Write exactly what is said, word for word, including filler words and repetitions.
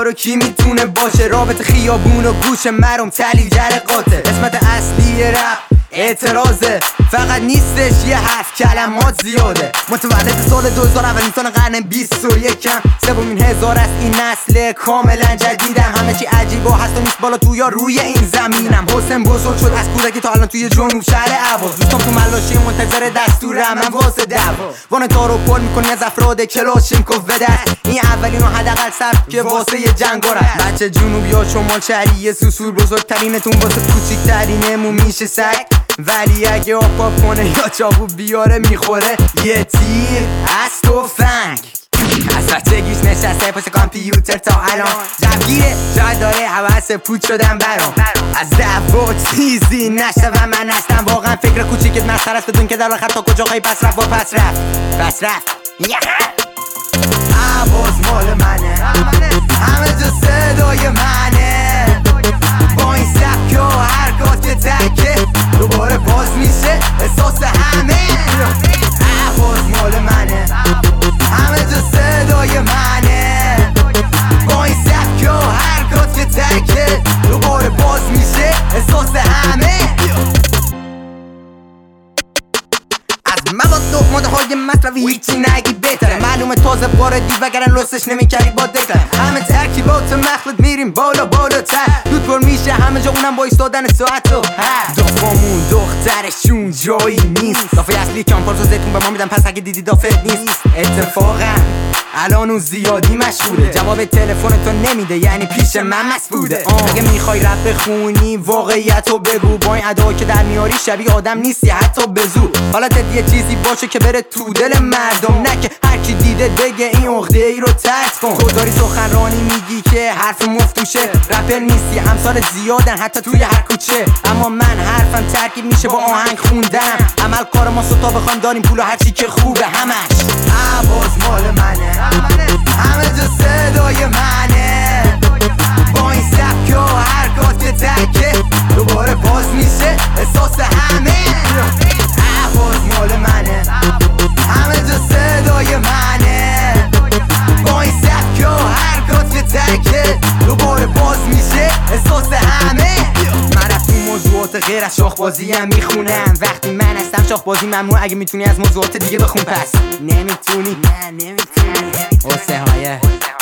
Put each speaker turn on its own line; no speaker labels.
رو کی میتونه باشه؟ رابط خیابون و گوش مرم تلی جرقاته. قسمت اصلی رپ اعتراضه، فقط نیستش یه حرف، کلمات زیاده. متولد سال دو هزار، اولین سال قرن بیست و یکم، سومین هزار است این نسل کاملا جدیدم. همه چی عجیب و هست و نیست بالا تو یا روی این زمینم. حسین بزرگ شد از کودکی تا الان توی جنوب شهر اهواز. دوستام تو ملاشی منتظر دستورم، من واسه دعوا وان تارو پر میکنی از افراد کلاشینکوف بده. این اولین و حداقل سبک که واسه یه جنگاره. بچه جنوب یا شمال شهری سوسور، بزرگترینتون واسه کوچیکترینمون میشه سگ. ولی اگه آب کنه یا چاقو بیاره میخوره یه تیر از تفنگ. از بچگیش نشسته پشت کامپیوتر تا الان، جوگیره جای داره حواس پوچ شدن برام. از دعوا چیزی نشته و من هستم واقعا فکر کوچیکت مسخره است، بدون که در آخر تا کجا خواهی پس رفت و پس رفت پس رفت. اهواز مال منه، همه جا صدای منه. با این سبک و حرکات که تکه دوباره باز میشه احساس همه. اهواز مال منه، همه جا صدای منه. با این سبک و حرکات که تکه دوباره باز میشه احساس همه. از مواد و ماده های مصرفی هیچی نگی بهتره. معلومه تازه واردی وگرن لستش نمیکردی با دکلم. همه ترکیبات مخلط میریم بالا بالاتر، دود پر میشه همه جا، اونم با ایستادن ساعت و هر دافامون دخترشون جایی نیست. دافه اصلی کامپارس و زیتون به ما میدن، پس اگه دیدی دافه نیست. اتفاقا الان اون زیادی مشهوره، جواب تلفن تو نمیده یعنی پیش من مسئوله. اگه میخوای رپ بخونی واقعیتو بگو، با این ادا که در میاری شبیه آدم نیستی حتی بزو. حالت یه چیزی باشه که بره تو دل مردم، نه که هر کی دیده بگه این عقده ای رو ترک کن. تو داری سخنرانی میگی که حرف مفتوشه، رپر نیستی امثال زیادن حتی توی هر کوچه. اما من حرفم ترکیب میشه با آهنگ خوندنم. عمل کار ما ستا بخوایم داریم پول و هرچی که خوبه همش. اهواز مال منه، همه جا صدای منه. با این سبک و حرکات که تکه دوباره باز میشه احساس همه. اهواز مال منه، همه جا صدای منه. با این سبک و حرکات که تکه دوباره باز میشه احساس همه. من رفتیم موضوعات غیر از شاخبازی هم میخونم. وقتی من هستم شاخبازی ممنوع، اگه میتونی از موضوعات دیگه بخون پس نمیتونی. نه نمیتونی. حسین های